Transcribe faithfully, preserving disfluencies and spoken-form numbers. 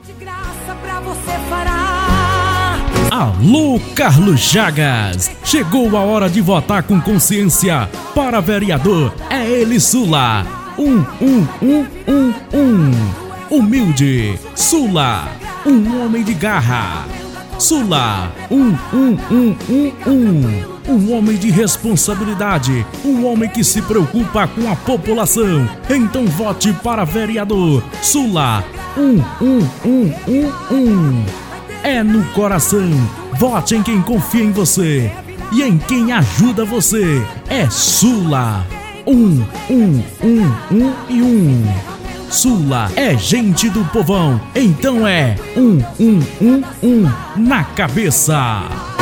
De graça pra você fará. Alô, Carlos Chagas! Chegou a hora de votar com consciência. Para vereador, é ele, Sula. Um, um, um, um, um. Humilde, Sula. Um homem de garra. Sula. Um, um, um, um, um. Um homem de responsabilidade. Um homem que se preocupa com a população. Então vote para vereador Sula. Um, um, um, um, um. É no coração. Vote em quem confia em você e em quem ajuda você. É Sula. Um, um, um, um e um. Sula é gente do povão. Então é um, um, um, um na cabeça.